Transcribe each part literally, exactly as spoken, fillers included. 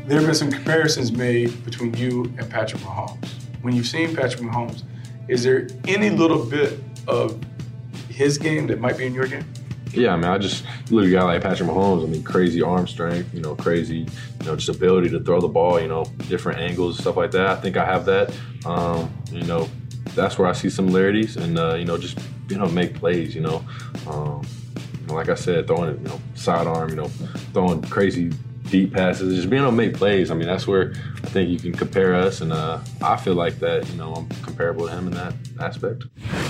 there have been some comparisons made between you and Patrick Mahomes. When you've seen Patrick Mahomes, is there any little bit of his game that might be in your game? Yeah, I mean, I just look at a guy like Patrick Mahomes. I mean, crazy arm strength, you know, crazy, you know, just ability to throw the ball, you know, different angles, stuff like that. I think I have that. Um, you know, that's where I see similarities, and uh, you know, just being able to make plays. You know, um, you know, like I said, throwing it, you know, sidearm, you know, throwing crazy deep passes, just being able to make plays. I mean, that's where I think you can compare us, and uh, I feel like that. You know, I'm comparable to him in that aspect.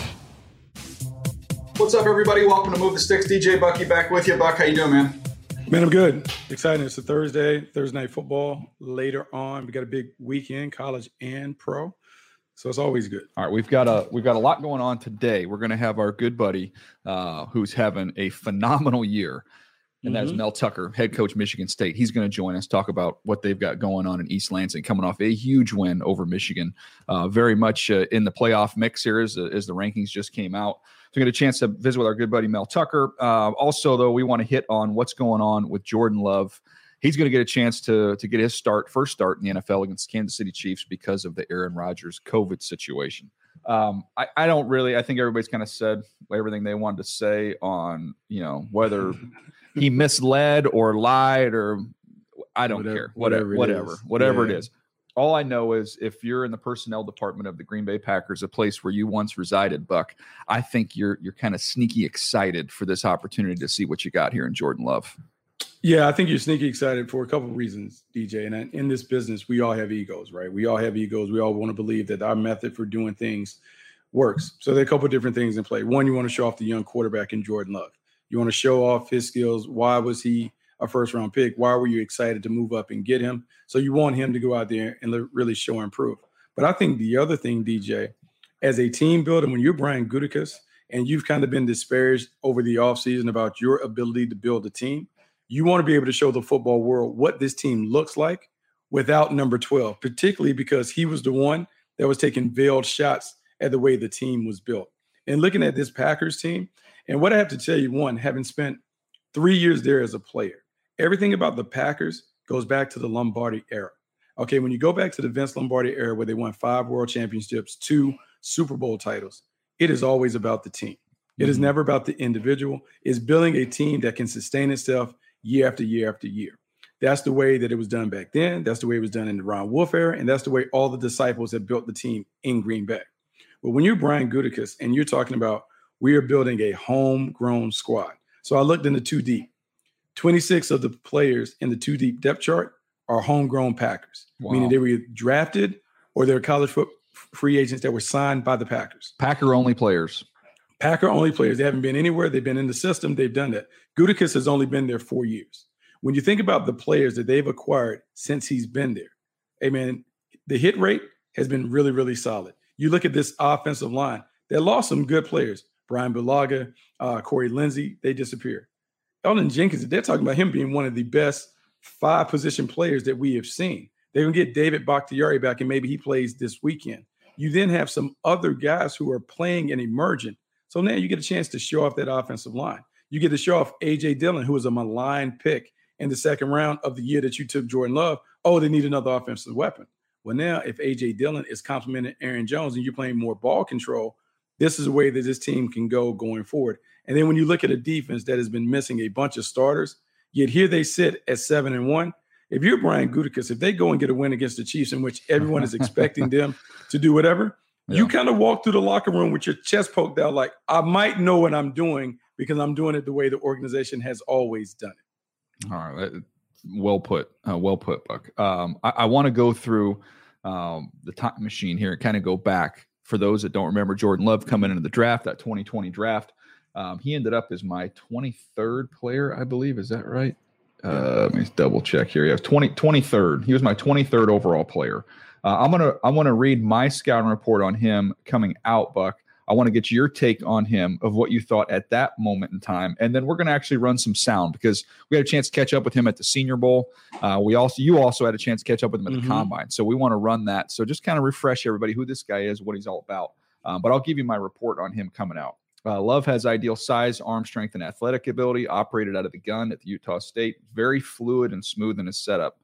What's up, everybody? Welcome to Move the Sticks. D J Bucky back with you. Buck, how you doing, man? Man, I'm good. Exciting. It's a Thursday, Thursday night football. Later on, we got a big weekend, college and pro. So it's always good. All right, we've got a we've got a lot going on today. We're going to have our good buddy uh, who's having a phenomenal year, and Mm-hmm. that's Mel Tucker, head coach Michigan State. He's going to join us, talk about what they've got going on in East Lansing, coming off a huge win over Michigan. Uh, very much uh, in the playoff mix here as, as the rankings just came out. So we get a chance to visit with our good buddy Mel Tucker. Uh, also, though, we want to hit on what's going on with Jordan Love. He's going to get a chance to, to get his start, first start in the N F L against the Kansas City Chiefs because of the Aaron Rodgers COVID situation. Um, I, I don't really – I think everybody's kind of said everything they wanted to say on, you know, whether he misled or lied or – I don't Whatever- care. Whatever, whatever it whatever, is. whatever Yeah. it is. All I know is if you're in the personnel department of the Green Bay Packers, a place where you once resided, Buck, I think you're you're kind of sneaky excited for this opportunity to see what you got here in Jordan Love. Yeah, I think you're sneaky excited for a couple of reasons, D J. And in this business, we all have egos, right? We all have egos. We all want to believe that our method for doing things works. So there are a couple of different things in play. One, you want to show off the young quarterback in Jordan Love. You want to show off his skills. Why was he a first-round pick? Why were you excited to move up and get him? So you want him to go out there and le- really show and prove. But I think the other thing, D J, as a team builder, when you're Brian Gutekunst and you've kind of been disparaged over the offseason about your ability to build a team, you want to be able to show the football world what this team looks like without number twelve, particularly because he was the one that was taking veiled shots at the way the team was built. And looking at this Packers team, and what I have to tell you, one, having spent three years there as a player, everything about the Packers goes back to the Lombardi era. Okay, when you go back to the Vince Lombardi era where they won five world championships, two Super Bowl titles, it is always about the team. It is never about the individual. It's building a team that can sustain itself year after year after year. That's the way that it was done back then. That's the way it was done in the Ron Wolf era. And that's the way all the disciples have built the team in Green Bay. But when you're Brian Gutekunst and you're talking about we are building a homegrown squad. So I looked in the two deep. twenty-six of the players in the two deep depth chart are homegrown Packers, Wow. meaning they were either drafted or they're college foot free agents that were signed by the Packers. Packer only players. Packer only players. They haven't been anywhere. They've been in the system. They've done that. Gutekunst has only been there four years. When you think about the players that they've acquired since he's been there, hey man, the hit rate has been really, really solid. You look at this offensive line, they lost some good players. Brian Bulaga, uh, Corey Lindsey, they disappeared. Elgton Jenkins, they're talking about him being one of the best five position players that we have seen. They're going to get David Bakhtiari back, and maybe he plays this weekend. You then have some other guys who are playing and emerging. So now you get a chance to show off that offensive line. You get to show off A J Dillon, who was a maligned pick in the second round of the year that you took Jordan Love. Oh, they need another offensive weapon. Well, now if A J Dillon is complimenting Aaron Jones and you're playing more ball control, this is a way that this team can go going forward. And then when you look at a defense that has been missing a bunch of starters, yet here they sit at seven and one. If you're Brian Gutekunst, if they go and get a win against the Chiefs in which everyone is expecting them to do whatever, yeah. you kind of walk through the locker room with your chest poked out like, I might know what I'm doing because I'm doing it the way the organization has always done it. All right. Well put. Uh, well put, Buck. Um, I, I want to go through um, the time machine here and kind of go back. For those that don't remember, Jordan Love coming into the draft, that twenty twenty draft, um, he ended up as my twenty-third player, I believe. Is that right? Uh, let me double check here. Yeah, twenty, twenty-third. He was my twenty-third overall player. Uh, I'm gonna I'm gonna read my scouting report on him coming out, Buck. I want to get your take on him of what you thought at that moment in time, and then we're going to actually run some sound because we had a chance to catch up with him at the Senior Bowl. Uh, we also, you also had a chance to catch up with him at the mm-hmm. Combine, so we want to run that. So just kind of refresh everybody who this guy is, what he's all about. Um, but I'll give you my report on him coming out. Uh, Love has ideal size, arm strength, and athletic ability. Operated out of the gun at the Utah State. Very fluid and smooth in his setup.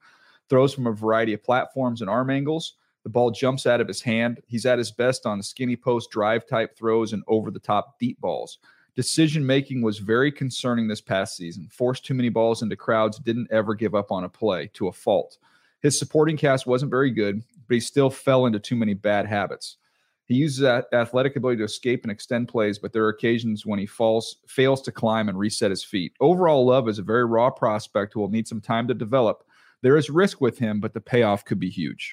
throws from a variety of platforms and arm angles. The ball jumps out of his hand. He's at his best on skinny post drive type throws and over the top deep balls. Decision making was very concerning this past season. Forced too many balls into crowds, didn't ever give up on a play to a fault. His supporting cast wasn't very good, but he still fell into too many bad habits. He uses that athletic ability to escape and extend plays, but there are occasions when he falls, fails to climb and reset his feet. Overall, Love is a very raw prospect who will need some time to develop. There is risk with him, but the payoff could be huge.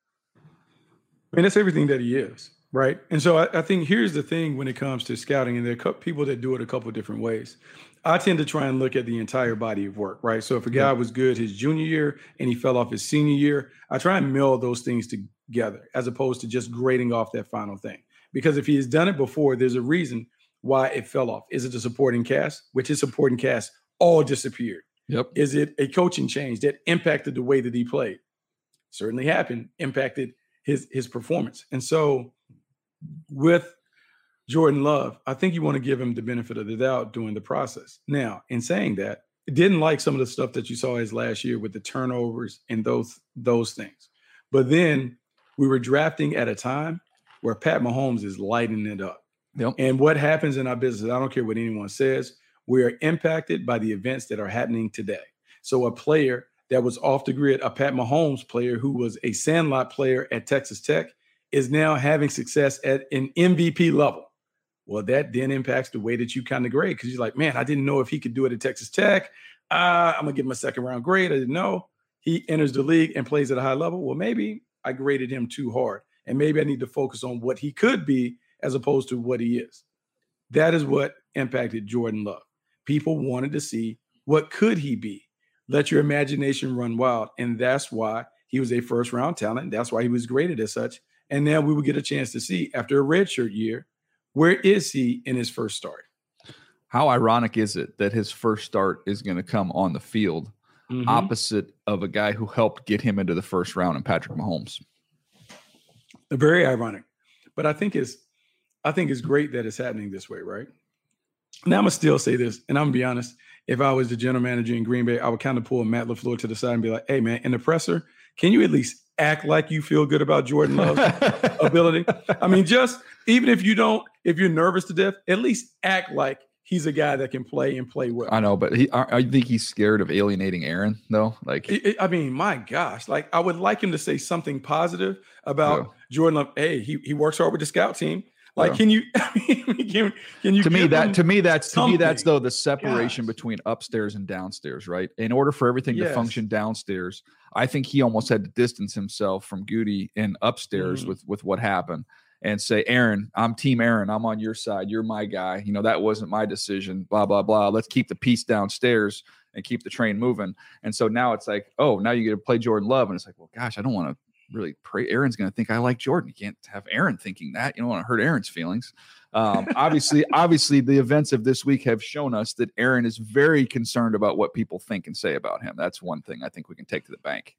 I mean, that's everything that he is, right? And so I, I think here's the thing when it comes to scouting, and there are people that do it a couple of different ways. I tend to try and look at the entire body of work, right? So if a guy was good his junior year and he fell off his senior year, I try and meld those things together as opposed to just grading off that final thing. Because if he has done it before, there's a reason why it fell off. Is it the supporting cast? Which his supporting cast all disappeared. Yep. Is it a coaching change that impacted the way that he played? Certainly happened, impacted his his performance. And so with Jordan Love, I think you want to give him the benefit of the doubt during the process. Now, in saying that, didn't like some of the stuff that you saw his last year with the turnovers and those those things. But then we were drafting at a time where Pat Mahomes is lighting it up. Yep. And what happens in our business, I don't care what anyone says, we are impacted by the events that are happening today. So a player that was off the grid, a Pat Mahomes player who was a sandlot player at Texas Tech, is now having success at an M V P level. Well, that then impacts the way that you kind of grade because you're like, man, I didn't know if he could do it at Texas Tech. Uh, I'm going to give him a second round grade. I didn't know. He enters the league and plays at a high level. Well, maybe I graded him too hard. And maybe I need to focus on what he could be as opposed to what he is. That is what impacted Jordan Love. People wanted to see what could he be. Let your imagination run wild. And that's why he was a first round talent. That's why he was graded as such. And now we will get a chance to see after a redshirt year, where is he in his first start? How ironic is it that his first start is going to come on the field mm-hmm. opposite of a guy who helped get him into the first round in Patrick Mahomes? Very ironic. But I think it's I think it's great that it's happening this way, right? Now I'm gonna still say this, and I'm gonna be honest. If I was the general manager in Green Bay, I would kind of pull Matt LaFleur to the side and be like, hey man, in the presser, can you at least act like you feel good about Jordan Love's ability? I mean, just even if you don't, if you're nervous to death, at least act like he's a guy that can play and play well. I know, but he, I, I think he's scared of alienating Aaron, though. Like, it, it, I mean, my gosh, like I would like him to say something positive about yeah. Jordan Love. Hey, he he works hard with the scout team. Like, yeah. can you? I mean, can, can you? To me, that to me that's something? to me that's though the separation gosh. between upstairs and downstairs, right? In order for everything yes. to function downstairs, I think he almost had to distance himself from Goody and upstairs mm. with with what happened. And say, Aaron, I'm team Aaron. I'm on your side. You're my guy. You know, that wasn't my decision, blah, blah, blah. Let's keep the peace downstairs and keep the train moving. And so now it's like, oh, now you get to play Jordan Love. And it's like, well, gosh, I don't want to really pray. Aaron's going to think I like Jordan. You can't have Aaron thinking that. You don't want to hurt Aaron's feelings. Um, obviously, obviously, the events of this week have shown us that Aaron is very concerned about what people think and say about him. That's one thing I think we can take to the bank.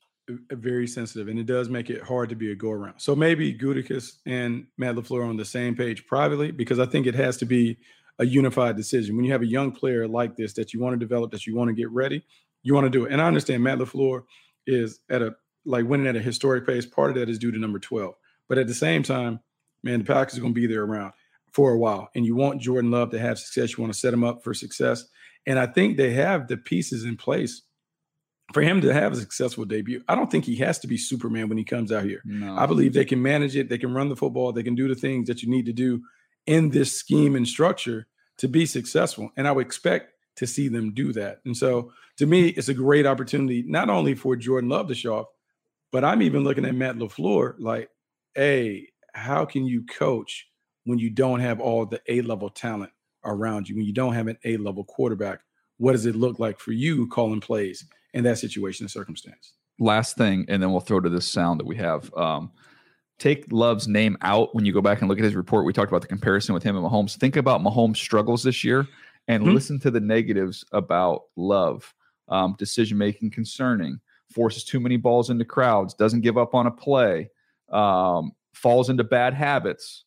Very sensitive, and it does make it hard to be a go-around. So maybe Gutekunst and Matt LaFleur are on the same page privately, because I think it has to be a unified decision. When you have a young player like this that you want to develop, that you want to get ready, you want to do it. And I understand Matt LaFleur is at a like winning at a historic pace. Part of that is due to number twelve. But at the same time, man, the Packers are going to be there around for a while, and you want Jordan Love to have success. You want to set him up for success. And I think they have the pieces in place for him to have a successful debut. I don't think he has to be Superman when he comes out here. No. I believe they can manage it. They can run the football. They can do the things that you need to do in this scheme and structure to be successful. And I would expect to see them do that. And so to me, it's a great opportunity, not only for Jordan Love to show off, but I'm even looking at Matt LaFleur like, hey, how can you coach when you don't have all the A-level talent around you, when you don't have an A-level quarterback? What does it look like for you calling plays in that situation and circumstance? Last thing, and then we'll throw to this sound that we have. Um, take Love's name out when you go back and look at his report. We talked about the comparison with him and Mahomes. Think about Mahomes' struggles this year and mm-hmm. listen to the negatives about Love. Um, decision-making concerning, forces too many balls into crowds, doesn't give up on a play, um, falls into bad habits,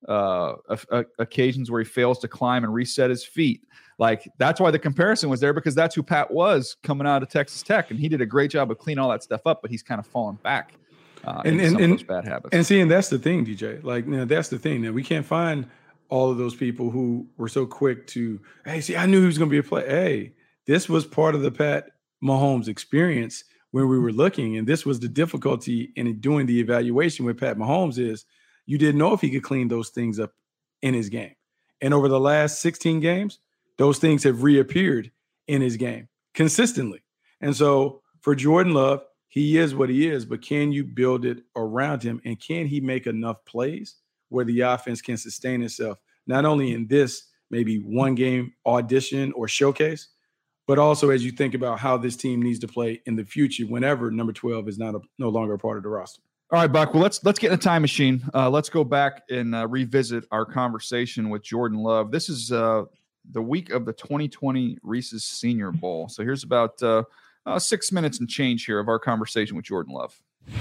uh, a, a, occasions where he fails to climb and reset his feet. Like, that's why the comparison was there, because that's who Pat was coming out of Texas Tech, and he did a great job of cleaning all that stuff up, but he's kind of fallen back uh, and, into and, some and, of those bad habits. And see, and that's the thing, D J. Like, you know, that's the thing that we can't find all of those people who were so quick to, hey, see, I knew he was going to be a player. Hey, this was part of the Pat Mahomes experience when we were looking, and this was the difficulty in doing the evaluation with Pat Mahomes is you didn't know if he could clean those things up in his game. And over the last sixteen games, those things have reappeared in his game consistently. And so for Jordan Love, he is what he is, but can you build it around him? And can he make enough plays where the offense can sustain itself, not only in this maybe one game audition or showcase, but also as you think about how this team needs to play in the future whenever number twelve is not a, no longer a part of the roster. All right, Buck. Well, let's let's get in a time machine. Uh, let's go back and uh, revisit our conversation with Jordan Love. This is uh, the week of the twenty twenty Reese's Senior Bowl. So here's about uh, uh, six minutes and change here of our conversation with Jordan Love.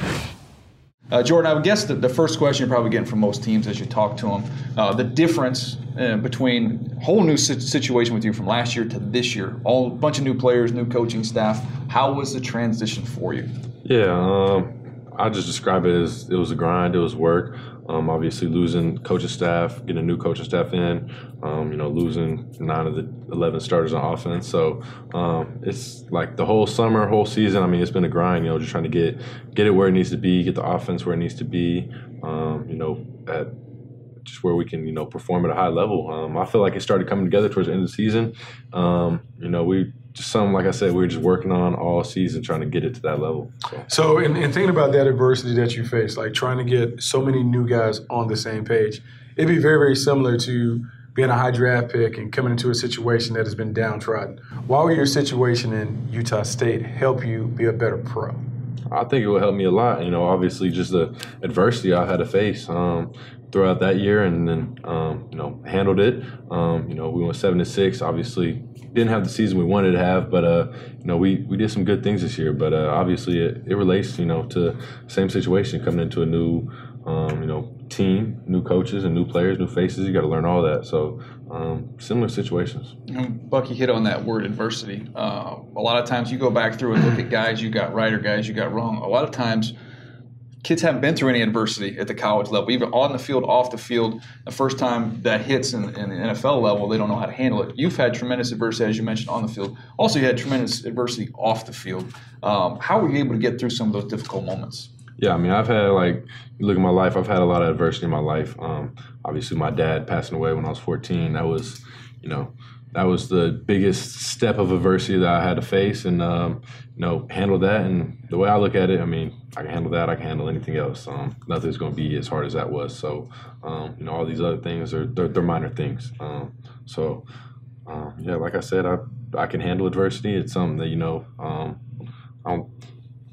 Uh, Jordan, I would guess that the first question you're probably getting from most teams as you talk to them, uh, the difference uh, between whole new situation with you from last year to this year, all a bunch of new players, new coaching staff. How was the transition for you? Yeah, um, I just describe it as it was a grind, it was work. Um, obviously, losing coaching staff, getting a new coaching staff in, um, you know, losing nine of the eleven starters on offense. So um, it's like the whole summer, whole season. I mean, it's been a grind. You know, just trying to get get it where it needs to be, get the offense where it needs to be. Um, you know, at just where we can, you know, perform at a high level. Um, I feel like it started coming together towards the end of the season. Um, you know, we just something like I said, we were just working on all season, trying to get it to that level. So, so in, in thinking about that adversity that you face, like trying to get so many new guys on the same page, it'd be very, very similar to being a high draft pick and coming into a situation that has been downtrodden. Why will your situation in Utah State help you be a better pro? I think it will help me a lot. You know, obviously just the adversity I had to face um, throughout that year, and then um, you know handled it. Um, you know, we went seven to six. Obviously, didn't have the season we wanted to have, but uh, you know, we we did some good things this year. But uh, obviously, it, it relates, you know, to the same situation coming into a new, um, you know, team, new coaches and new players, new faces. You got to learn all that. So um, similar situations. You know, Bucky hit on that word adversity. Uh, a lot of times you go back through and look at guys you got right or guys you got wrong. A lot of times kids haven't been through any adversity at the college level, even on the field, off the field. The first time that hits in, in the N F L level, they don't know how to handle it. You've had tremendous adversity, as you mentioned, on the field. Also, you had tremendous adversity off the field. Um, how were you able to get through some of those difficult moments? Yeah, I mean, I've had, like, you look at my life, I've had a lot of adversity in my life. Um, obviously, my dad passing away when I was fourteen, that was, you know, that was the biggest step of adversity that I had to face, and, um, you know, handle that. And the way I look at it, I mean, I can handle that, I can handle anything else. Um, nothing's going to be as hard as that was. So, um, you know, all these other things, are they're, they're minor things. Um, so, um, yeah, like I said, I, I can handle adversity. It's something that, you know, um, I don't –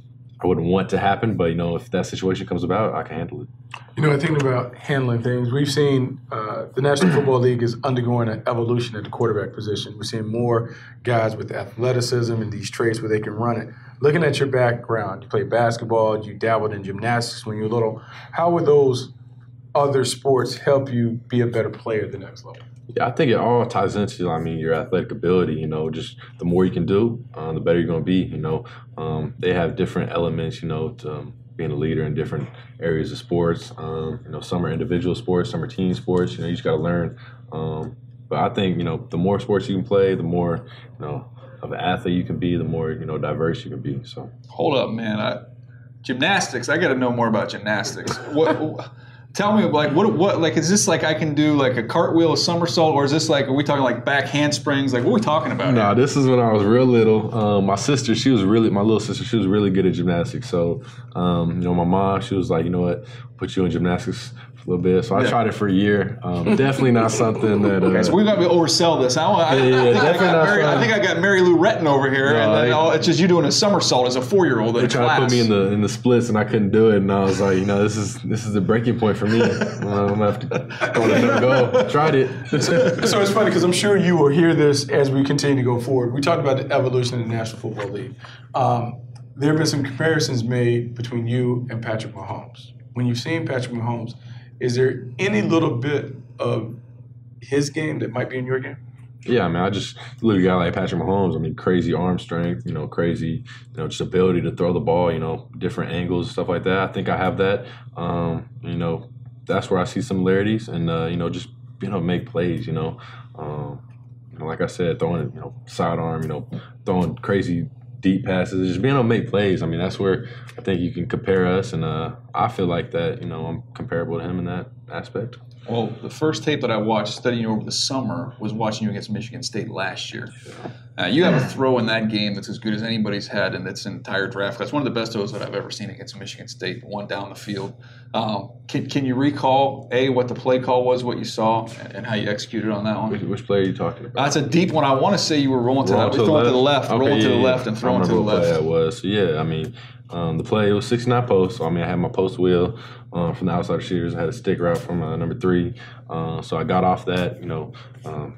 I wouldn't want to happen, but, you know, if that situation comes about, I can handle it. You know, thinking about handling things, we've seen uh, the National Football League is undergoing an evolution at the quarterback position. We're seeing more guys with athleticism and these traits where they can run it. Looking at your background, you played basketball, you dabbled in gymnastics when you were little. How would those other sports help you be a better player at the next level? Yeah, I think it all ties into, I mean, your athletic ability. You know, just the more you can do, uh, the better you're going to be. You know, um, they have different elements, you know, to um, being a leader in different areas of sports. Um, you know, some are individual sports, some are team sports. You know, you just got to learn. Um, but I think, you know, the more sports you can play, the more, you know, of an athlete you can be, the more, you know, diverse you can be. So hold up, man. I, gymnastics. I got to know more about gymnastics. What? Tell me, like, what, what, like, is this like I can do like a cartwheel, a somersault, or is this like, are we talking like back handsprings? Like, what are we talking about? No, nah, this is when I was real little. Um, my sister, she was really, my little sister, she was really good at gymnastics. So, um, you know, my mom, she was like, you know what, put you in gymnastics for a little bit. So I yeah. tried it for a year. Um, definitely not something that. Uh, okay, so we got to oversell this. I, I, yeah, yeah, I, think I, got Mary, I think I got Mary Lou Retton over here, no, and then, I, oh, it's just you doing a somersault as a four-year-old. They tried to put me in the in the splits, and I couldn't do it. And I was like, you know, this is this is the breaking point for me. Uh, I'm gonna have to go let them go. Tried it. so, so it's funny because I'm sure you will hear this as we continue to go forward. We talked about the evolution of the National Football League. Um, there have been some comparisons made between you and Patrick Mahomes. When you've seen Patrick Mahomes Is there any little bit of his game that might be in your game? Yeah, I mean, I just look at a guy like Patrick Mahomes. I mean, crazy arm strength, you know, crazy, you know, just ability to throw the ball, you know, different angles, stuff like that. I think I have that. Um, you know, that's where I see similarities, and uh, you know, just being able to make plays. You know, um, you know, like I said, throwing, you know, sidearm, you know, throwing crazy deep passes, just being able to make plays. I mean, that's where I think you can compare us, and uh, I feel like that. You know, I'm comparable to him in that aspect. Well, the first tape that I watched studying over the summer was watching you against Michigan State last year. Uh, you have a throw in that game that's as good as anybody's had in its entire draft class. One of the best throws that I've ever seen against Michigan State, one down the field. Um, can, can you recall, A, what the play call was, what you saw, and how you executed on that one? Which, which play are you talking about? That's a deep one. I want to say you were rolling to, Rolling the, to the throwing left? to the left, Okay, rolling yeah, to the yeah. left, and I throwing to the remember what play left. that was. So, yeah, I mean, um, the play, it was sixty-nine posts. So, I mean, I had my post wheel um, from the outside receivers. I had a stick route from uh, number three. Uh, so I got off that, you know, um,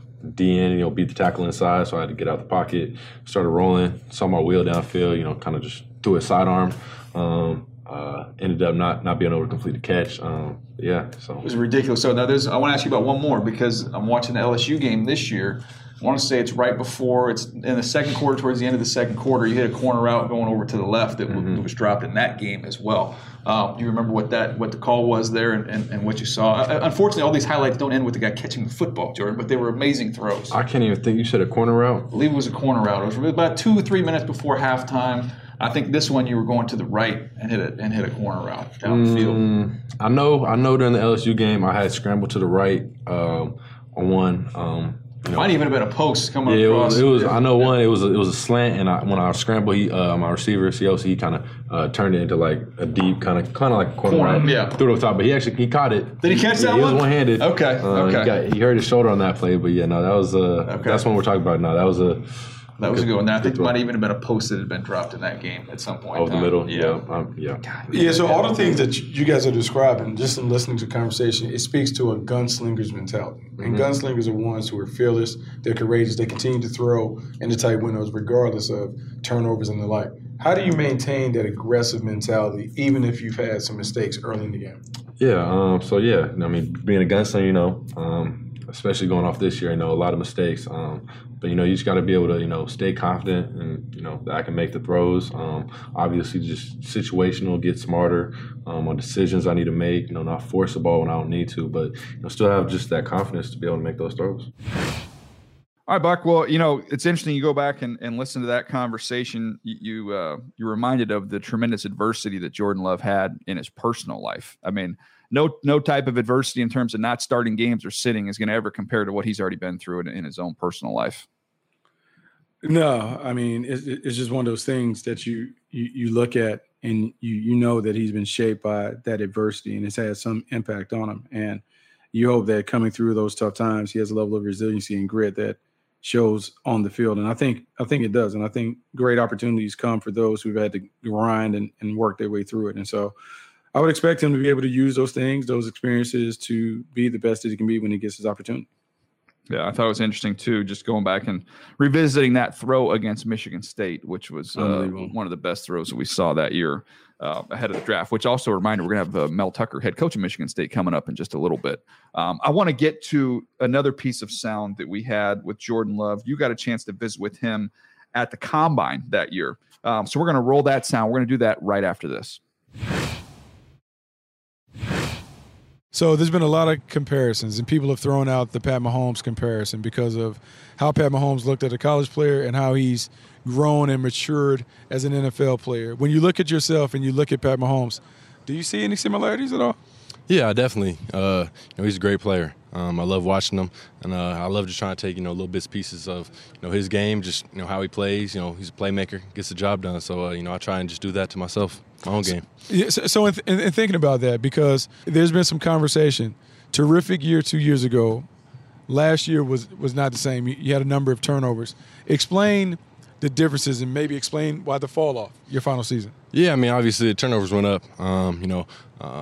D N, you know, beat the tackle inside. So I had to get out the pocket, started rolling, saw my wheel downfield, you know, kind of just threw a sidearm. Um, uh, ended up not not being able to complete the catch. Um, yeah, so. It was ridiculous. So now there's, I want to ask you about one more because I'm watching the L S U game this year. I want to say it's right before, it's in the second quarter, towards the end of the second quarter, you hit a corner route going over to the left that mm-hmm. w- was dropped in that game as well. Um, do you remember what that what the call was there and, and, and what you saw? Uh, unfortunately, all these highlights don't end with the guy catching the football, Jordan, but they were amazing throws. I can't even think. You said a corner route? I believe it was a corner route. It was about two or three minutes before halftime. I think this one you were going to the right and hit a, and hit a corner route down the field. Mm, I know I know during the L S U game I had scrambled to the right um, on one. Um, You know, Might even have been a post coming yeah, across. It was. It was yeah. I know one. It was. A, it was a slant, and I, when I scrambled, he, uh, my receiver, C L C, he kind of uh, turned it into like a deep kind of, kind of like a corner. Corner, route. yeah. Threw it over top, but he actually he caught it. Did he catch yeah, that he one? He was one handed. Okay. Uh, okay. He, got, he hurt his shoulder on that play, but yeah, no, that was. Uh, Okay. That's what we're talking about now. That was a. That was a good one. I think it might even have been a post that had been dropped in that game at some point. Over the in time. middle. Yeah. Yeah. Um, yeah. Yeah, so all the things that you guys are describing, just in listening to the conversation, it speaks to a gunslinger's mentality. And Mm-hmm. gunslingers are ones who are fearless, they're courageous, they continue to throw in the tight windows regardless of turnovers and the like. How do you maintain that aggressive mentality even if you've had some mistakes early in the game? Yeah. Um, so, yeah, I mean, being a gunslinger, you know, um, especially going off this year, you know, a lot of mistakes. Um, but, you know, you just got to be able to, you know, stay confident and, you know, that I can make the throws. Um, obviously, just situational, get smarter um, on decisions I need to make, you know, not force the ball when I don't need to, but, you know, still have just that confidence to be able to make those throws. All right, Buck. Well, you know, it's interesting. You go back and, and listen to that conversation. You you, uh, you're reminded of the tremendous adversity that Jordan Love had in his personal life. I mean, no no type of adversity in terms of not starting games or sitting is going to ever compare to what he's already been through in, in his own personal life. No, I mean, it's, it's just one of those things that you, you you look at and you you know that he's been shaped by that adversity and it's had some impact on him. And you hope that coming through those tough times, he has a level of resiliency and grit that shows on the field. And I think I think it does. And I think great opportunities come for those who've had to grind and, and work their way through it. And so I would expect him to be able to use those things, those experiences to be the best that he can be when he gets his opportunity. Yeah, I thought it was interesting, too, just going back and revisiting that throw against Michigan State, which was uh, one of the best throws that we saw that year uh, ahead of the draft, which also a reminder, we're going to have uh, Mel Tucker, head coach of Michigan State, coming up in just a little bit. Um, I want to get to another piece of sound that we had with Jordan Love. You got a chance to visit with him at the Combine that year. Um, so we're going to roll that sound. We're going to do that right after this. So there's been a lot of comparisons, and people have thrown out the Pat Mahomes comparison because of how Pat Mahomes looked at a college player and how he's grown and matured as an N F L player. When you look at yourself and you look at Pat Mahomes, do you see any similarities at all? Yeah, definitely. Uh, you know, he's a great player. Um, I love watching him, and uh, I love just trying to take you know little bits, pieces of you know his game, just you know how he plays. You know, he's a playmaker, gets the job done. So uh, you know, I try and just do that to myself, my own game. Yeah, so, so in, th- in thinking about that, because there's been some conversation. Terrific year two years ago. Last year was was not the same. You, you had a number of turnovers. Explain the differences and maybe explain why the fall off your final season. Yeah, I mean, obviously the turnovers went up. Um, you know. Um,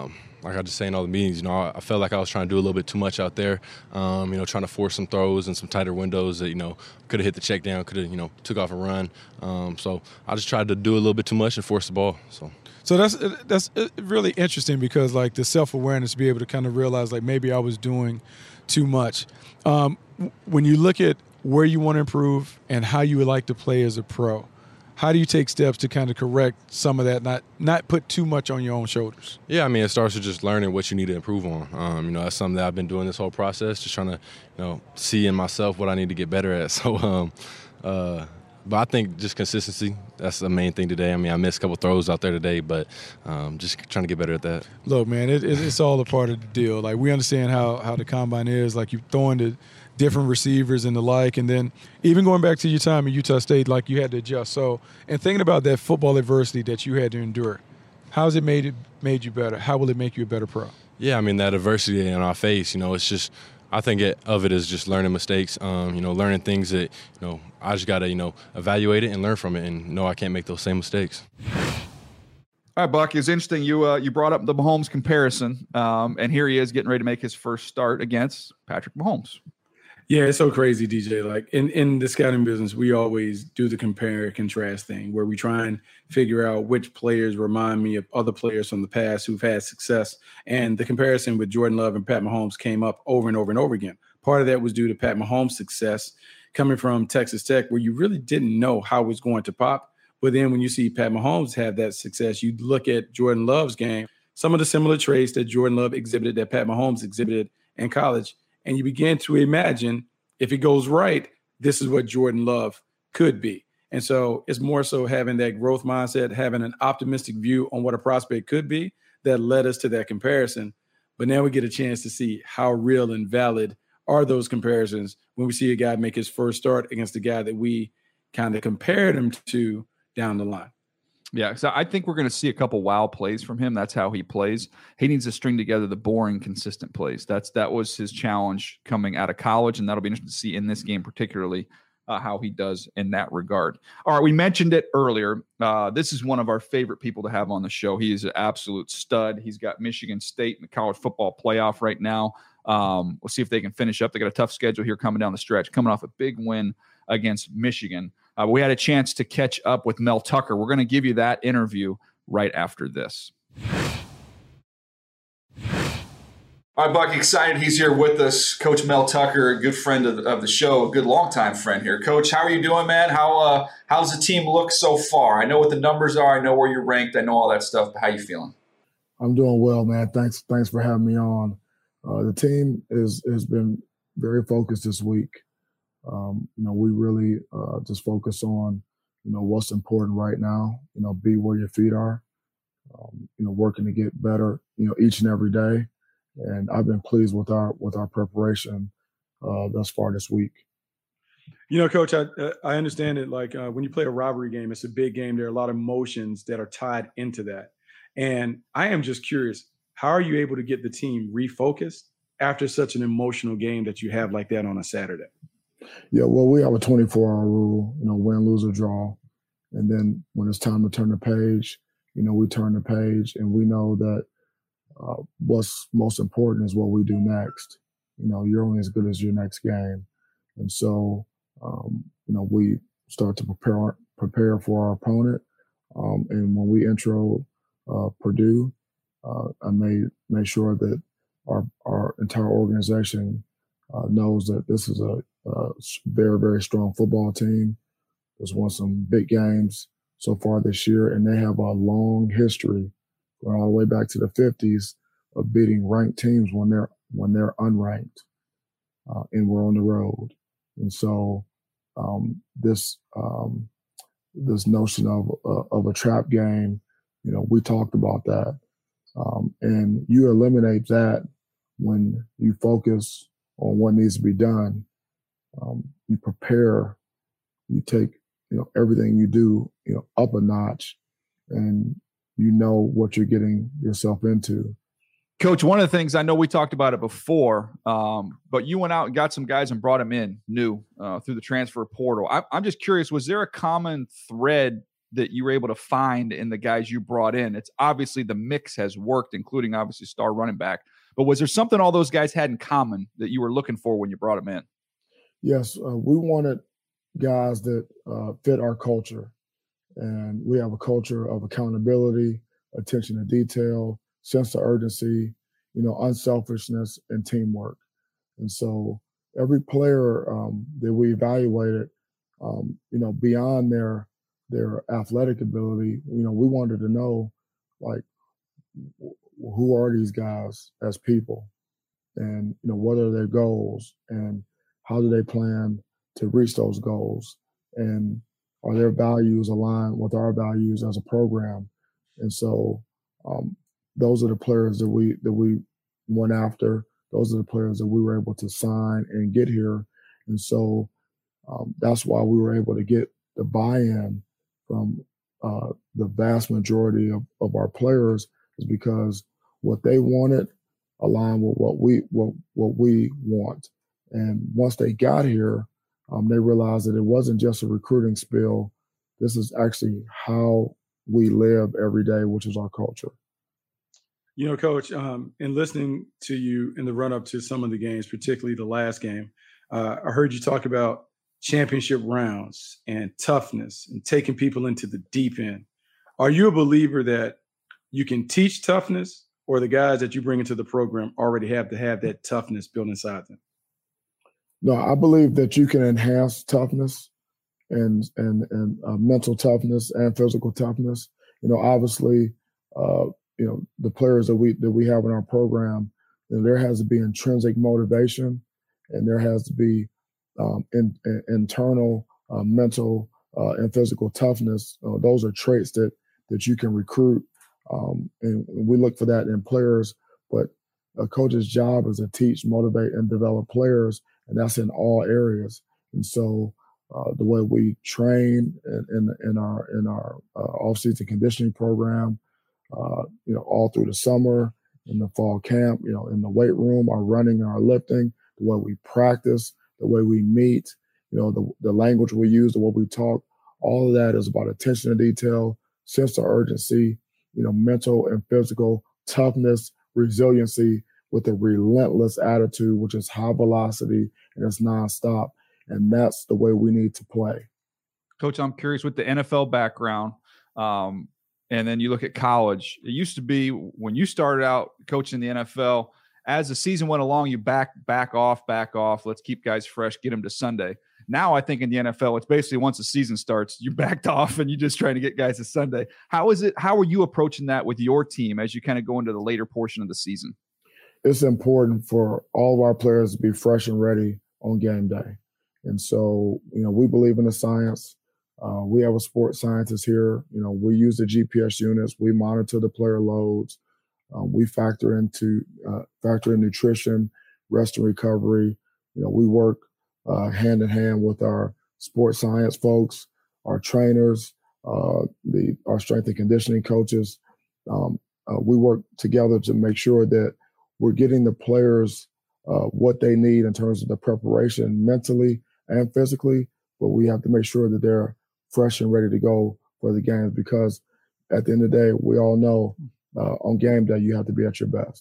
like I just say in all the meetings, you know, I, I felt like I was trying to do a little bit too much out there, um, you know, trying to force some throws and some tighter windows that, you know, could have hit the check down, could have, you know, took off and run. Um, so I just tried to do a little bit too much and force the ball. So. So that's that's really interesting because, like, the self-awareness to be able to kind of realize, like, maybe I was doing too much. Um, when you look at where you want to improve and how you would like to play as a pro, how do you take steps to kind of correct some of that, not not put too much on your own shoulders? Yeah, I mean, it starts with just learning what you need to improve on. Um, you know, that's something that I've been doing this whole process, just trying to, you know, see in myself what I need to get better at. So, um, uh, but I think just consistency, that's the main thing today. I mean, I missed a couple throws out there today, but um, just trying to get better at that. Look, man, it, it, it's all a part of the deal. Like, we understand how, how the combine is. Like, you're throwing to different receivers and the like, and then even going back to your time at Utah State, like, you had to adjust. So, and thinking about that football adversity that you had to endure, how has it made it made you better? How will it make you a better pro? Yeah, I mean, that adversity in our face, you know, it's just – I think it, of it is just learning mistakes, um, you know, learning things that, you know, I just got to, you know, evaluate it and learn from it and know I can't make those same mistakes. All right, Buck, it's interesting. You uh, you brought up the Mahomes comparison, um, and here he is getting ready to make his first start against Patrick Mahomes. Yeah, it's so crazy, D J. Like, in, in the scouting business, we always do the compare and contrast thing where we try and figure out which players remind me of other players from the past who've had success. And the comparison with Jordan Love and Pat Mahomes came up over and over and over again. Part of that was due to Pat Mahomes' success coming from Texas Tech, where you really didn't know how it was going to pop. But then when you see Pat Mahomes have that success, you look at Jordan Love's game, some of the similar traits that Jordan Love exhibited, that Pat Mahomes exhibited in college. And you begin to imagine, if it goes right, this is what Jordan Love could be. And so it's more so having that growth mindset, having an optimistic view on what a prospect could be that led us to that comparison. But now we get a chance to see how real and valid are those comparisons when we see a guy make his first start against the guy that we kind of compared him to down the line. Yeah, so I think we're going to see a couple wow plays from him. That's how he plays. He needs to string together the boring, consistent plays. That's that was his challenge coming out of college, and that'll be interesting to see in this game particularly uh, how he does in that regard. All right, we mentioned it earlier. Uh, this is one of our favorite people to have on the show. He is an absolute stud. He's got Michigan State in the college football playoff right now. Um, we'll see if they can finish up. They got a tough schedule here coming down the stretch, coming off a big win against Michigan. Uh, we had a chance to catch up with Mel Tucker. We're going to give you that interview right after this. All right, Buck, excited he's here with us. Coach Mel Tucker, a good friend of the, of the show, a good longtime friend here. Coach, how are you doing, man? How uh, how's the team look so far? I know what the numbers are. I know where you're ranked. I know all that stuff, but how you feeling? I'm doing well, man. Thanks thanks for having me on. Uh, the team is has been very focused this week. Um, you know, we really uh, just focus on, you know, what's important right now. You know, be where your feet are. Um, you know, working to get better, you know, each and every day. And I've been pleased with our with our preparation uh, thus far this week. You know, Coach, I I understand it. Like uh, when you play a rivalry game, it's a big game. There are a lot of emotions that are tied into that. And I am just curious, how are you able to get the team refocused after such an emotional game that you have like that on a Saturday? Yeah, well, we have a twenty-four hour rule, you know, win, lose, or draw. And then when it's time to turn the page, you know, we turn the page, and we know that uh, what's most important is what we do next. You know, you're only as good as your next game. And so, um, you know, we start to prepare prepare for our opponent. Um, and when we intro uh, Purdue, uh, I made, made sure that our, our entire organization uh, knows that this is a, a very, very strong football team. That's won some big games so far this year, and they have a long history going all the way back to the fifties of beating ranked teams when they're when they're unranked, uh, and we're on the road. And so um, this um, this notion of uh, of a trap game, you know, we talked about that, um, and you eliminate that when you focus on what needs to be done. Um, you prepare, you take you know everything you do you know up a notch, and you know what you're getting yourself into. Coach, one of the things I know we talked about it before, um, but you went out and got some guys and brought them in new uh, through the transfer portal. I, I'm just curious, was there a common thread that you were able to find in the guys you brought in? It's obviously the mix has worked, including obviously star running back. But was there something all those guys had in common that you were looking for when you brought them in? Yes, uh, we wanted guys that uh, fit our culture. And we have a culture of accountability, attention to detail, sense of urgency, you know, unselfishness, and teamwork. And so every player um, that we evaluated, um, you know, beyond their their athletic ability, you know, we wanted to know, like, who are these guys as people? And, you know, what are their goals? And how do they plan to reach those goals? And are their values aligned with our values as a program? And so um, those are the players that we that we went after. Those are the players that we were able to sign and get here. And so um, that's why we were able to get the buy-in from uh, the vast majority of, of our players, is because what they wanted aligned with what we what what we want. And once they got here, Um, they realized that it wasn't just a recruiting spiel. This is actually how we live every day, which is our culture. You know, Coach, um, in listening to you in the run-up to some of the games, particularly the last game, uh, I heard you talk about championship rounds and toughness and taking people into the deep end. Are you a believer that you can teach toughness, or the guys that you bring into the program already have to have that toughness built inside them? No, I believe that you can enhance toughness and and and uh, mental toughness and physical toughness. You know, obviously, uh, you know, the players that we that we have in our program, you know, there has to be intrinsic motivation, and there has to be um, in, in, internal uh, mental uh, and physical toughness. Uh, those are traits that that you can recruit, um, and we look for that in players. But a coach's job is to teach, motivate, and develop players. And that's in all areas. And so uh, the way we train in, in, in our in our uh, off-season conditioning program, uh, you know, all through the summer, in the fall camp, you know, in the weight room, our running, our lifting, the way we practice, the way we meet, you know, the, the language we use, the way we talk, all of that is about attention to detail, sense of urgency, you know, mental and physical toughness, resiliency, with a relentless attitude, which is high velocity and it's nonstop. And that's the way we need to play. Coach, I'm curious, with the N F L background, um, and then you look at college, it used to be when you started out coaching the N F L, as the season went along, you back, back off, back off. Let's keep guys fresh, get them to Sunday. Now I think in the N F L, it's basically once the season starts, you backed off and you're just trying to get guys to Sunday. How is it? How are you approaching that with your team as you kind of go into the later portion of the season? It's important for all of our players to be fresh and ready on game day. And so, you know, we believe in the science. Uh, we have a sports scientist here. You know, we use the G P S units. We monitor the player loads. Uh, we factor into uh, factor in nutrition, rest and recovery. You know, we work uh, hand in hand with our sports science folks, our trainers, uh, the our strength and conditioning coaches. Um, uh, we work together to make sure that we're getting the players uh, what they need in terms of the preparation mentally and physically, but we have to make sure that they're fresh and ready to go for the games, because at the end of the day, we all know uh, on game day, you have to be at your best.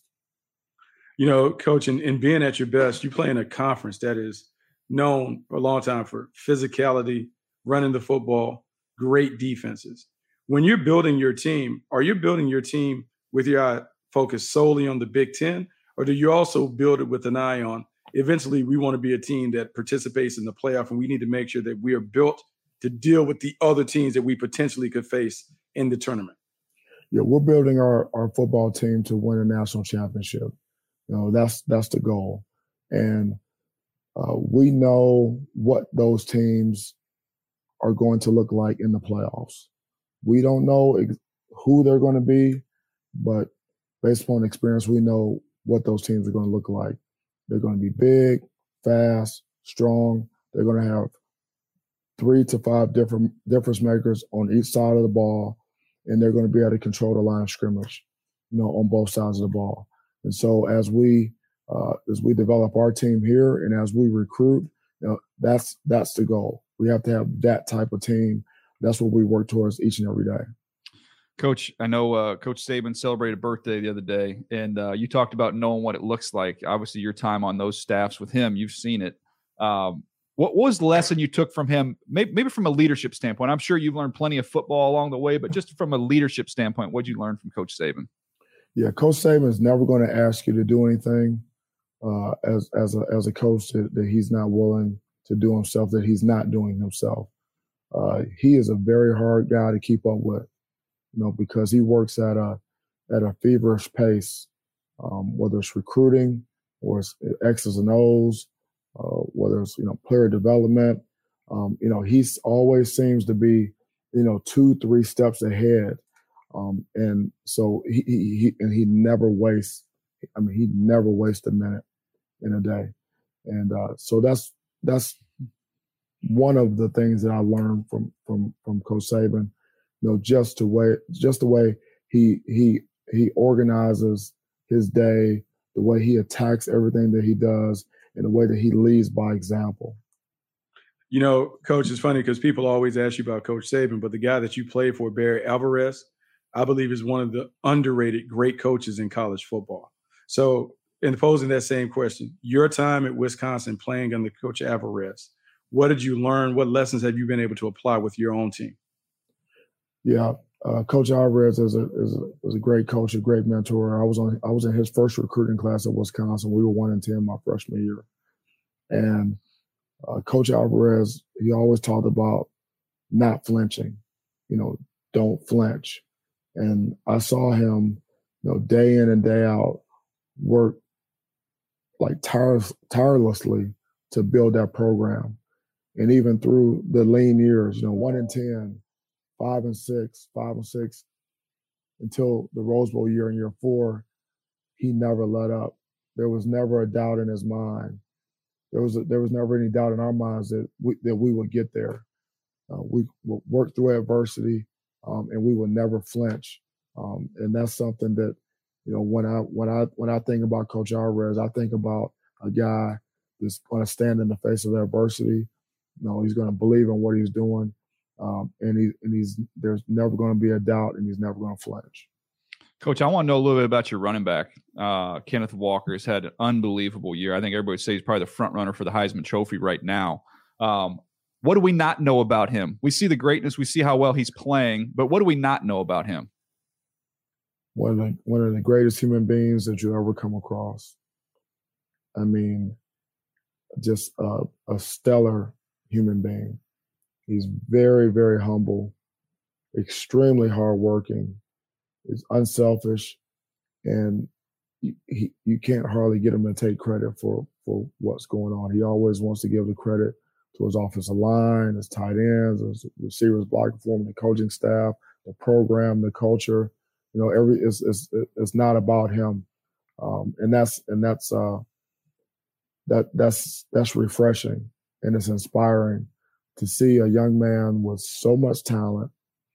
You know, Coach, in, in being at your best, you play in a conference that is known for a long time for physicality, running the football, great defenses. When you're building your team, are you building your team with your eye focused solely on the Big Ten, or do you also build it with an eye on eventually we want to be a team that participates in the playoff, and we need to make sure that we are built to deal with the other teams that we potentially could face in the tournament? Yeah, we're building our, our football team to win a national championship. You know, that's that's the goal. And uh, we know what those teams are going to look like in the playoffs. We don't know ex- who they're going to be, but based upon experience, we know what those teams are going to look like. They're going to be big, fast, strong. They're going to have three to five different difference makers on each side of the ball, and they're going to be able to control the line of scrimmage, you know, on both sides of the ball. And so as we uh, as we develop our team here and as we recruit, you know, that's that's the goal. We have to have that type of team that's what we work towards each and every day. Coach, I know uh, Coach Saban celebrated birthday the other day, and uh, you talked about knowing what it looks like. Obviously, your time on those staffs with him, you've seen it. Um, what was the lesson you took from him, maybe, maybe from a leadership standpoint? I'm sure you've learned plenty of football along the way, but just from a leadership standpoint, what did you learn from Coach Saban? Yeah, Coach Saban is never going to ask you to do anything uh, as as a as a coach that, that he's not willing to do himself, that he's not doing himself. Uh, he is a very hard guy to keep up with, you know, because he works at a at a feverish pace, um, whether it's recruiting or it's X's and O's, uh, whether it's, you know, player development. Um, you know, he always seems to be, you know, two, three steps ahead. Um, and so he, he, he, and he never wastes, I mean, he never wastes a minute in a day. And uh, so that's, that's one of the things that I learned from, from, from Coach Saban, you know, just the way, just the way he, he, he organizes his day, the way he attacks everything that he does, and the way that he leads by example. You know, Coach, it's funny because people always ask you about Coach Saban, but the guy that you played for, Barry Alvarez, I believe is one of the underrated great coaches in college football. So in posing that same question, your time at Wisconsin playing under Coach Alvarez, what did you learn? What lessons have you been able to apply with your own team? Yeah, uh, Coach Alvarez is a, is a is a great coach, a great mentor. I was on I was in his first recruiting class at Wisconsin. We were one and ten my freshman year, and uh, Coach Alvarez, he always talked about not flinching. You know, don't flinch. And I saw him, you know, day in and day out work like tire, tirelessly to build that program. And even through the lean years, you know, one and ten, five and six, five and six, until the Rose Bowl year in year four, he never let up. There was never a doubt in his mind. There was a, there was never any doubt in our minds that we, that we would get there. Uh, we would work through adversity. Um, and we will never flinch, um, and that's something that, you know, when I when I when I think about Coach Alvarez, I think about a guy that's going to stand in the face of adversity. You know, he's going to believe in what he's doing, um, and he and he's there's never going to be a doubt, and he's never going to flinch. Coach, I want to know a little bit about your running back. Uh, Kenneth Walker has had an unbelievable year. I think everybody would say he's probably the front runner for the Heisman Trophy right now. Um, What do we not know about him? We see the greatness. We see how well he's playing, but what do we not know about him? One of the, one of the greatest human beings that you ever come across. I mean, just a, a stellar human being. He's very, very humble, extremely hardworking. He's unselfish, and he, he, you can't hardly get him to take credit for, for what's going on. He always wants to give the credit to his offensive line, his tight ends, his receivers, blocking for him, the coaching staff, the program, the culture. You know, every it's it's it's not about him, um, and that's and that's uh, that that's that's refreshing, and it's inspiring to see a young man with so much talent,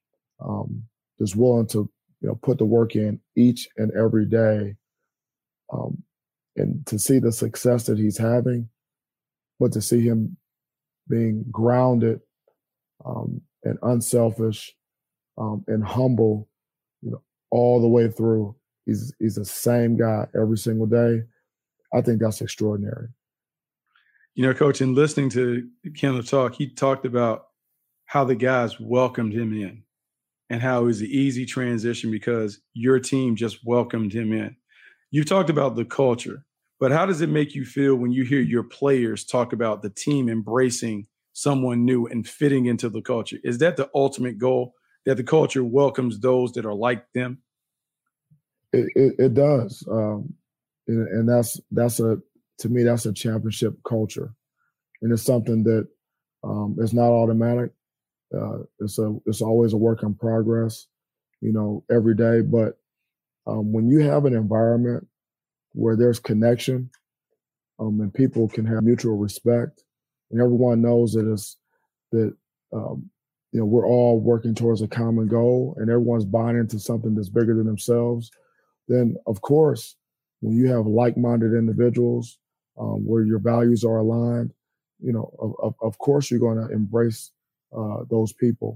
um, just willing to, you know, put the work in each and every day, um, and to see the success that he's having, but to see him being grounded um, and unselfish um, and humble, you know, all the way through. He's he's the same guy every single day. I think that's extraordinary. You know, Coach, in listening to Kenneth talk, he talked about how the guys welcomed him in and how it was an easy transition because your team just welcomed him in. You've talked about the culture. But how does it make you feel when you hear your players talk about the team embracing someone new and fitting into the culture? Is that the ultimate goal, that the culture welcomes those that are like them? It, it, it does. Um, and, and that's that's a to me, that's a championship culture. And it's something that um, is not automatic. Uh, it's a it's always a work in progress, you know, every day. But um, when you have an environment where there's connection, um, and people can have mutual respect, and everyone knows that it's that um, you know, we're all working towards a common goal, and everyone's buying into something that's bigger than themselves. Then, of course, when you have like-minded individuals um, where your values are aligned, you know, of, of, of course you're going to embrace uh, those people,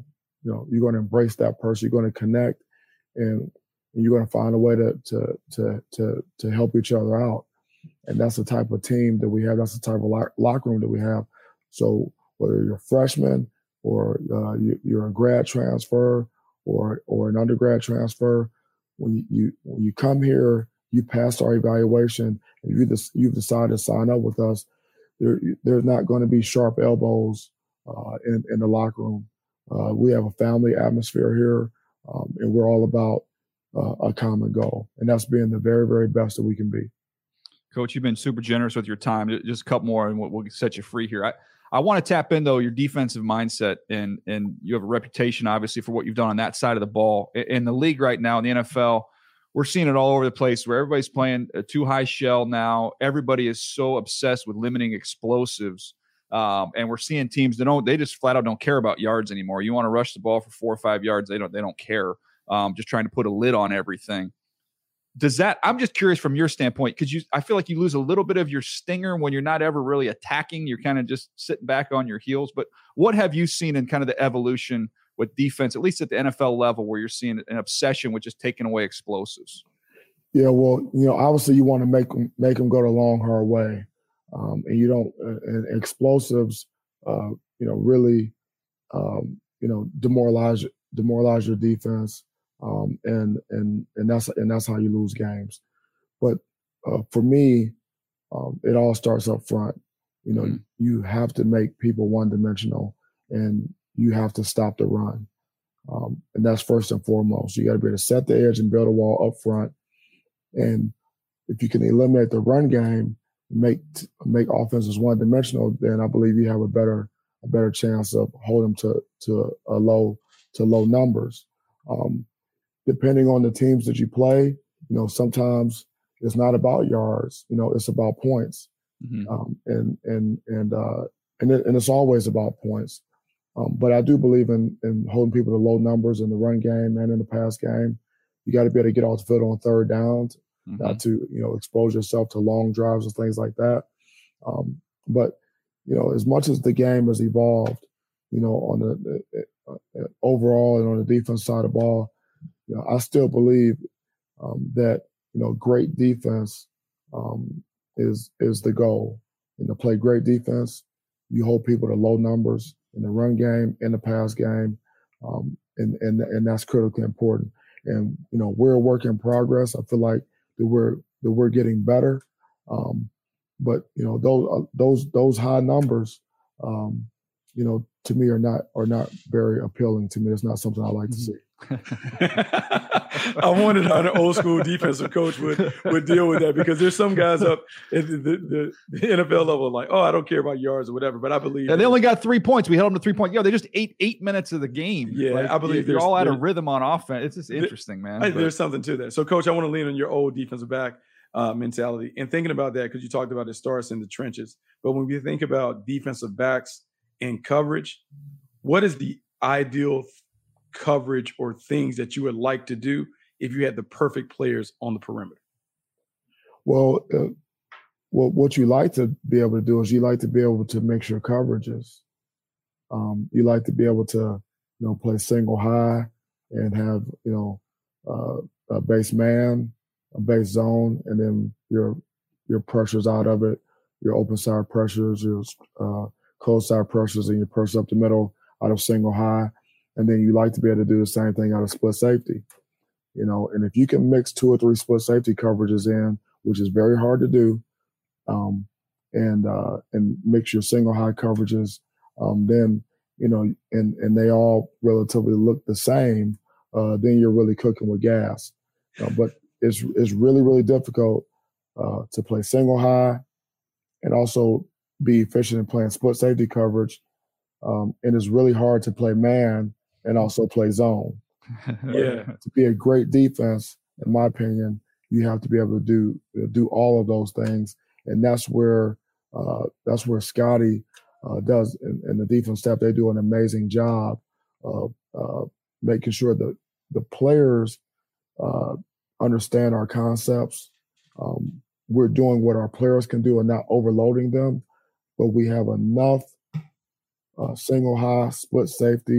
you know, you're going to embrace that person. You're going to connect, and you're going to find a way to to to to to help each other out. And that's the type of team that we have. That's the type of lock, locker room that we have. So whether you're a freshman or uh, you, you're a grad transfer or or an undergrad transfer, when you, you when you come here, you pass our evaluation, and you just, you've decided to sign up with us. There, there's not going to be sharp elbows uh, in in the locker room. Uh, we have a family atmosphere here, um, and we're all about uh, a common goal, and that's being the very, very best that we can be. Coach, you've been super generous with your time. Just a couple more, and we'll, we'll set you free here. I, I want to tap in, though, your defensive mindset, and and you have a reputation, obviously, for what you've done on that side of the ball. In the league right now, in the N F L, we're seeing it all over the place where everybody's playing a too high shell now. Everybody is so obsessed with limiting explosives. Um, and we're seeing teams that don't, they just flat out don't care about yards anymore. You want to rush the ball for four or five yards. They don't, they don't care. Um, just trying to put a lid on everything. Does that, I'm just curious from your standpoint, because you, I feel like you lose a little bit of your stinger when you're not ever really attacking. You're kind of just sitting back on your heels. But what have you seen in kind of the evolution with defense, at least at the N F L level, where you're seeing an obsession with just taking away explosives? Yeah, well, you know, obviously you want to make them, make them go the long, hard way. Um, and you don't, uh, and explosives, uh, you know, really, um, you know, demoralize, demoralize your defense. Um, and, and, and that's, and that's how you lose games. But, uh, for me, um, it all starts up front. You know, mm-hmm. you have to make people one dimensional, and you have to stop the run. Um, and that's first and foremost. You got to be able to set the edge and build a wall up front. And if you can eliminate the run game, make make offenses one dimensional, then I believe you have a better a better chance of holding them to to a low to low numbers. Um, depending on the teams that you play, you know, sometimes it's not about yards. You know, it's about points, mm-hmm. um, and and and uh, and it, and it's always about points. Um, but I do believe in in holding people to low numbers in the run game and in the pass game. You got to be able to get off the field on third downs. Mm-hmm. Not to, you know, expose yourself to long drives and things like that. Um, but, you know, as much as the game has evolved, you know, on the, the uh, overall and on the defense side of the ball, you know, I still believe um, that, you know, great defense um, is is the goal. And to play great defense, you hold people to low numbers in the run game, in the pass game, um, and and and that's critically important. And, you know, we're a work in progress. I feel like that we're that we're getting better, um, but you know those uh, those those high numbers, um, you know, to me are not are not very appealing to me. It's not something I like to see. I wondered how an old school defensive coach would would deal with that, because there's some guys up at the, the, the N F L level like, oh, I don't care about yards or whatever, but I believe. Yeah, they only got three points. We held them to three points. Yeah, they just ate eight minutes of the game. Yeah, like, I believe they're all out of rhythm on offense. It's just interesting, man. I, there's something to that. So, Coach, I want to lean on your old defensive back uh, mentality and thinking about that, because you talked about it starts in the trenches. But when we think about defensive backs and coverage, what is the ideal coverage or things that you would like to do if you had the perfect players on the perimeter? Well, uh, well, what you like to be able to do is you like to be able to mix your coverages. Um, you like to be able to, you know, play single high and have, you know, uh, a base man, a base zone, and then your your pressures out of it, your open side pressures, your uh, close side pressures, and your pressure up the middle out of single high. And then you like to be able to do the same thing out of split safety, you know. And if you can mix two or three split safety coverages in, which is very hard to do, um, and uh, and mix your single high coverages, um, then you know, and and they all relatively look the same, uh, then you're really cooking with gas. Uh, but it's it's really really difficult uh, to play single high, and also be efficient in playing split safety coverage, um, and it's really hard to play man and also play zone. Yeah. To be a great defense, in my opinion, you have to be able to do do all of those things, and that's where uh, that's where Scotty uh, does, and, and the defense staff, they do an amazing job of uh, making sure that the players uh, understand our concepts. Um, we're doing what our players can do and not overloading them, but we have enough uh, single high, split safety,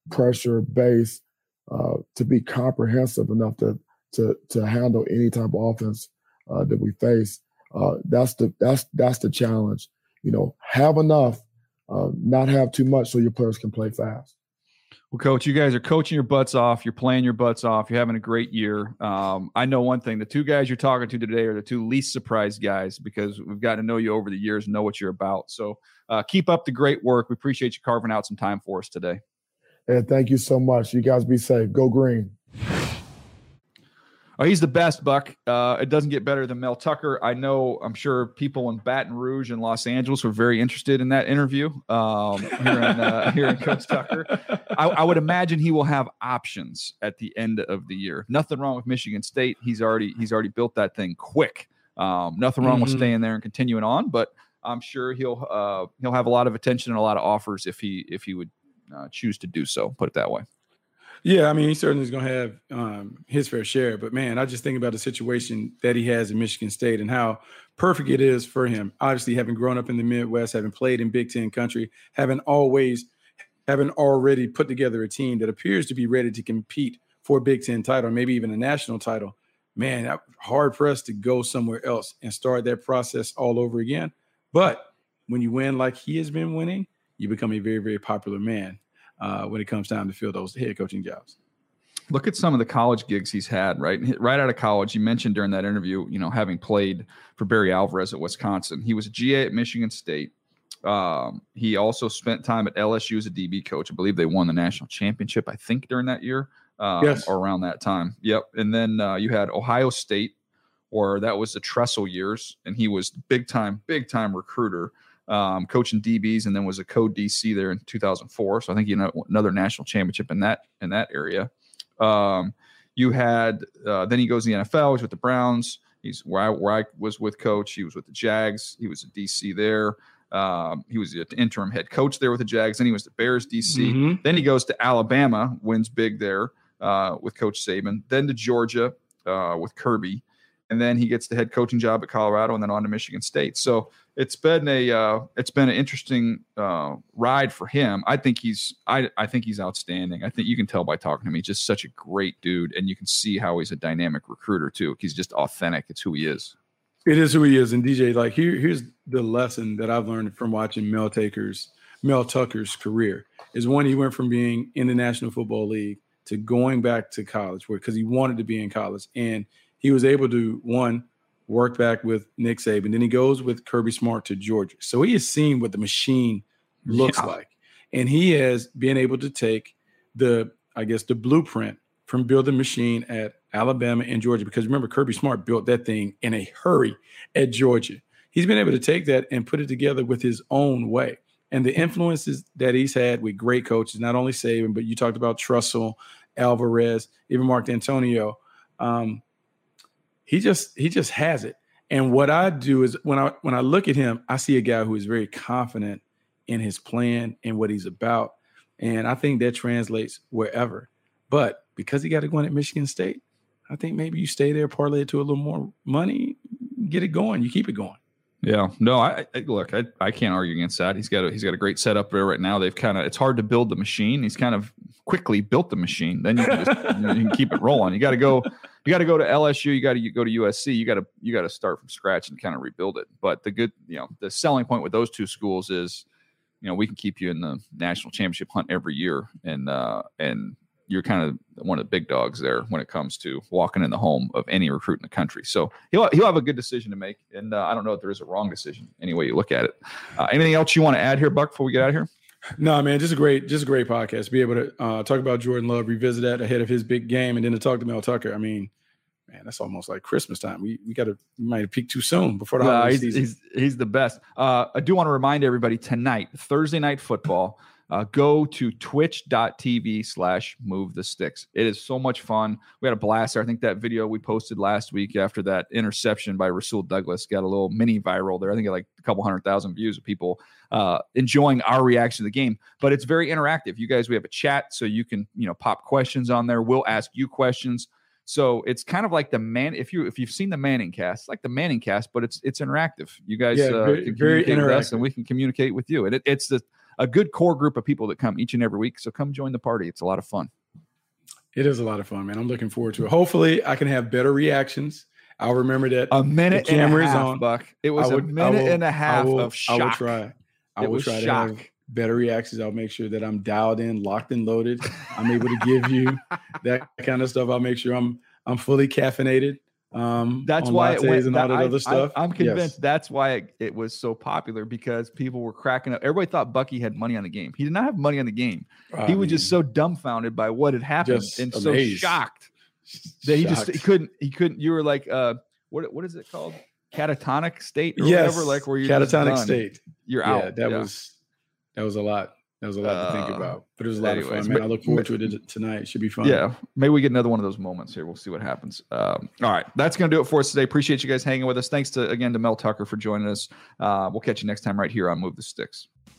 pressure base uh, to be comprehensive enough to to to handle any type of offense uh, that we face. Uh, that's the that's that's the challenge. You know, have enough, uh, not have too much, so your players can play fast. Well, Coach, you guys are coaching your butts off. You're playing your butts off. You're having a great year. Um, I know one thing. The two guys you're talking to today are the two least surprised guys because we've gotten to know you over the years and know what you're about. So uh, keep up the great work. We appreciate you carving out some time for us today. And thank you so much. You guys be safe. Go Green. Oh, he's the best, Buck. Uh, it doesn't get better than Mel Tucker. I know, I'm sure people in Baton Rouge and Los Angeles were very interested in that interview um, here, in, uh, here in Coach Tucker. I, I would imagine he will have options at the end of the year. Nothing wrong with Michigan State. He's already he's already built that thing quick. Um, nothing wrong mm-hmm. with staying there and continuing on, but I'm sure he'll uh, he'll have a lot of attention and a lot of offers if he if he would uh, choose to do so. Put it that way. Yeah, I mean, he certainly is going to have um, his fair share. But, man, I just think about the situation that he has in Michigan State and how perfect it is for him. Obviously, having grown up in the Midwest, having played in Big Ten country, having always having already put together a team that appears to be ready to compete for a Big Ten title, maybe even a national title. Man, I'm hard-pressed to go somewhere else and start that process all over again. But when you win like he has been winning, you become a very, very popular man. Uh, when it comes time to fill those head coaching jobs. Look at some of the college gigs he's had, right? Right out of college, you mentioned during that interview, you know, having played for Barry Alvarez at Wisconsin. He was a G A at Michigan State. Um, he also spent time at L S U as a D B coach. I believe they won the national championship, I think, during that year, um, yes. or around that time. Yep. And then uh, you had Ohio State, where that was the Tressel years, and he was big time, big time recruiter. Um, coaching D Bs, and then was a co-D C there in two thousand four. So I think you know another national championship in that in that area. Um, you had uh, then he goes to the N F L. He's with the Browns. He's where I, where I was with Coach. He was with the Jags. He was a D C there. Um, he was the interim head coach there with the Jags. Then he was the Bears D C. Mm-hmm. Then he goes to Alabama, wins big there uh, with Coach Saban. Then to Georgia uh, with Kirby. And then he gets the head coaching job at Colorado, and then on to Michigan State. So it's been a uh, it's been an interesting uh, ride for him. I think he's I I think he's outstanding. I think you can tell by talking to him. He's just such a great dude, and you can see how he's a dynamic recruiter too. He's just authentic. It's who he is. It is who he is. And D J, like here, here's the lesson that I've learned from watching Mel Tucker's Mel Tucker's career is one, he went from being in the National Football League to going back to college, where because he wanted to be in college, and he was able to, one, work back with Nick Saban. Then he goes with Kirby Smart to Georgia. So he has seen what the machine looks yeah. like. And he has been able to take the, I guess, the blueprint from building machine at Alabama and Georgia. Because remember, Kirby Smart built that thing in a hurry at Georgia. He's been able to take that and put it together with his own way. And the influences that he's had with great coaches, not only Saban, but you talked about Tressel, Alvarez, even Mark D'Antonio. Um, He just he just has it. And what I do is when I when I look at him, I see a guy who is very confident in his plan and what he's about. And I think that translates wherever. But because he got to go in at Michigan State, I think maybe you stay there, parlay it to a little more money, get it going. You keep it going. Yeah, no, I, I look, I, I can't argue against that. He's got a, he's got a great setup there right now. They've kind of, it's hard to build the machine. He's kind of quickly built the machine. Then you can just you, know, you can keep it rolling. You got to go, you got to go to L S U. You got to go to U S C. You got to, you got to start from scratch and kind of rebuild it. But the good, you know, the selling point with those two schools is, you know, we can keep you in the national championship hunt every year, and uh, and you're kind of one of the big dogs there when it comes to walking in the home of any recruit in the country. So he'll he'll have a good decision to make, and uh, I don't know if there is a wrong decision any way you look at it. Uh, anything else you want to add here, Buck, before we get out of here? No, man, just a great, just a great podcast. Be able to uh, talk about Jordan Love, revisit that ahead of his big game, and then to talk to Mel Tucker. I mean, man, that's almost like Christmas time. We we got to we might have peaked too soon before the no, holiday he's, season. He's he's the best. Uh, I do want to remind everybody tonight, Thursday Night Football. Uh, go to twitch.tv slash move the sticks. It is so much fun. We had a blast there. I think that video we posted last week after that interception by Rasul Douglas got a little mini viral there. I think it like a couple hundred thousand views of people uh, enjoying our reaction to the game. But it's very interactive. You guys, we have a chat, so you can, you know, pop questions on there. We'll ask you questions. So it's kind of like the man. If you if you've seen the Manning Cast, like the Manning Cast, but it's it's interactive. You guys yeah, uh, very, can very communicate with us, interactive. and we can communicate with you. And it, it's the a good core group of people that come each and every week. So come join the party. It's a lot of fun. It is a lot of fun, man. I'm looking forward to it. Hopefully I can have better reactions. I'll remember that a minute the camera and a half, is on. Buck. It was would, a minute will, and a half will, of shock. I will try. I it will was try shock. to have better reactions. I'll make sure that I'm dialed in, locked and loaded. I'm able to give you that kind of stuff. I'll make sure I'm I'm fully caffeinated. Um, that's why it went, and all that I, other stuff. I, I'm convinced yes. that's why it, it was so popular, because people were cracking up. Everybody thought Bucky had money on the game. He did not have money on the game. I he mean, was just so dumbfounded by what had happened and amazed. so shocked that he just he couldn't he couldn't. You were like, uh, what what is it called? Catatonic state or yes. whatever. Like where you're catatonic just state. You're yeah, out. That yeah. was that was a lot. That was a lot to think Uh, about, but it was a lot anyways, of fun, man. ma- I look forward to it tonight. It should be fun. Yeah, maybe we get another one of those moments here. We'll see what happens. Um, all right, that's going to do it for us today. Appreciate you guys hanging with us. Thanks to again to Mel Tucker for joining us. Uh, we'll catch you next time right here on Move the Sticks.